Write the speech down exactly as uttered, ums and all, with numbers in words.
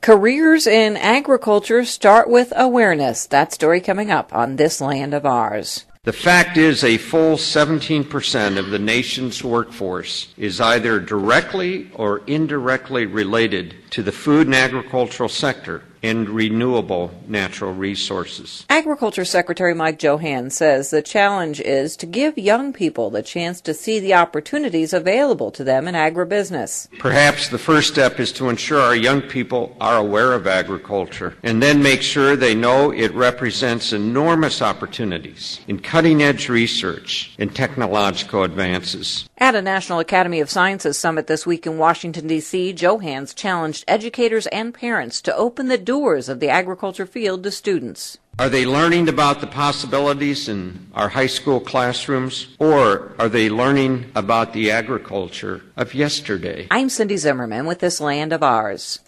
Careers in agriculture start with awareness. That story coming up on This Land of Ours. The fact is a full seventeen percent of the nation's workforce is either directly or indirectly related to the food and agricultural sector and renewable natural resources. Agriculture Secretary Mike Johann says the challenge is to give young people the chance to see the opportunities available to them in agribusiness. Perhaps the first step is to ensure our young people are aware of agriculture and then make sure they know it represents enormous opportunities in cutting-edge research and technological advances. At a National Academy of Sciences summit this week in Washington, D C, Johans challenged educators and parents to open the doors of the agriculture field to students. Are they learning about the possibilities in our high school classrooms, or are they learning about the agriculture of yesterday? I'm Cindy Zimmerman with This Land of Ours.